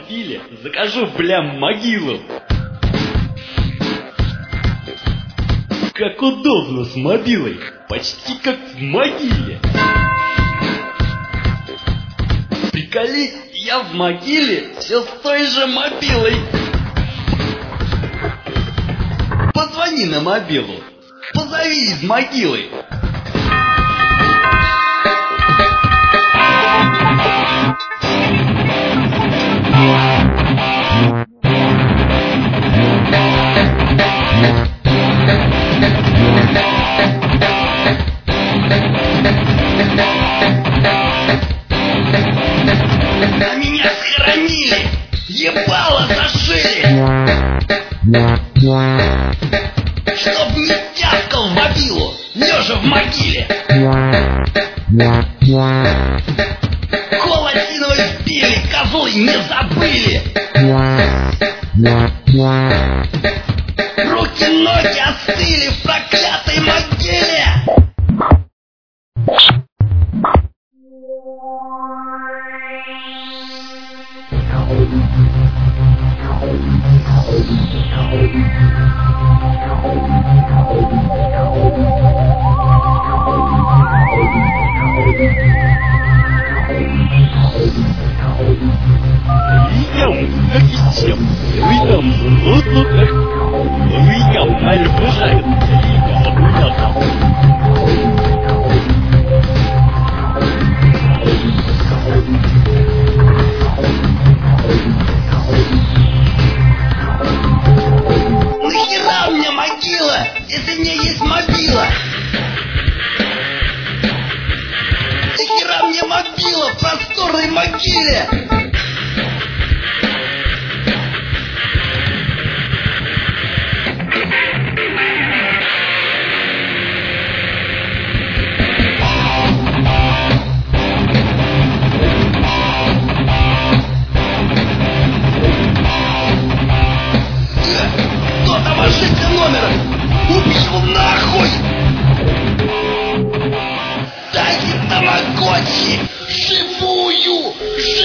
мобиле закажу, бля, могилу. Как удобно с мобилой, почти как в могиле. Приколи, я в могиле все с той же мобилой. Позвони на мобилу, позови из могилы. А меня схоронили, ебало зашили, чтоб не тявкал в мобилу, лежа в могиле. Кол осиновый впили, козлы не забыли. Руки-ноги остыли в проклятой могиле. Нахера мне могила, если у меня есть мобила? Нахера мне мобила в просторной могиле? Кто там ошибся номером? Убил нахуй! Дайте тамагочи! Живую!